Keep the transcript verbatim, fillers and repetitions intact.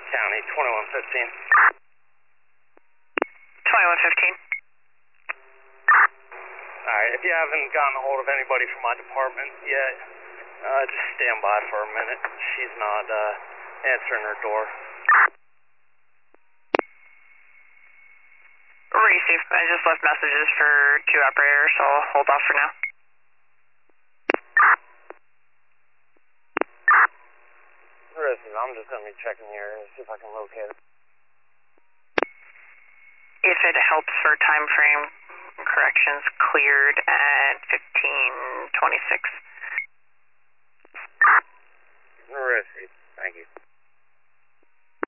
County, twenty-one fifteen. twenty-one fifteen. Alright, if you haven't gotten a hold of anybody from my department yet, uh, just stand by for a minute. She's not uh, answering her door. Receive. I just left messages for two operators, so I'll hold off for now. Listen, I'm just going to be checking here and see if I can locate it. If it helps for time frame, corrections cleared at fifteen twenty-six. Receive. Thank you.